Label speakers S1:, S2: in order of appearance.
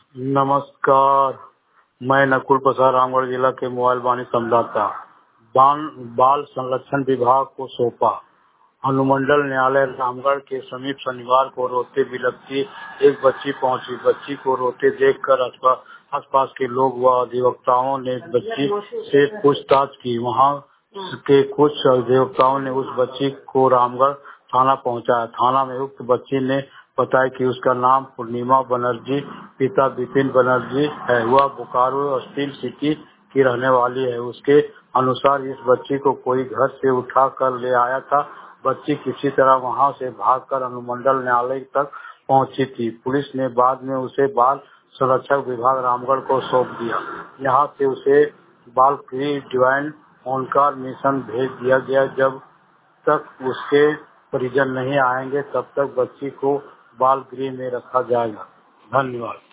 S1: नमस्कार। मैं नकुल प्रसाद रामगढ़ जिला के मोबाइल वाणी संवाददाता बाल संरक्षण विभाग को सौंपा। अनुमंडल न्यायालय रामगढ़ के समीप शनिवार को रोते बिलखती एक बच्ची पहुंची। बच्ची को रोते देखकर आसपास के लोग व अधिवक्ताओं ने बच्ची से पूछताछ की। वहां के कुछ अधिवक्ताओं ने उस बच्ची को रामगढ़ थाना पहुंचाया। थाना में उक्त बच्ची ने बताया कि उसका नाम पूर्णिमा बनर्जी, पिता विपिन बनर्जी है। वह बोकारो स्टील सिटी की रहने वाली है। उसके अनुसार इस बच्ची को कोई घर से उठा कर ले आया था। बच्ची किसी तरह वहां से भागकर अनुमंडल न्यायालय तक पहुंची थी। पुलिस ने बाद में उसे बाल संरक्षक विभाग रामगढ़ को सौंप दिया। यहां से उसे बाल गृह डिवाइन ओंकार मिशन भेज दिया गया। जब तक उसके परिजन नहीं आएंगे तब तक बच्ची को बाल गृह में रखा जाएगा। धन्यवाद।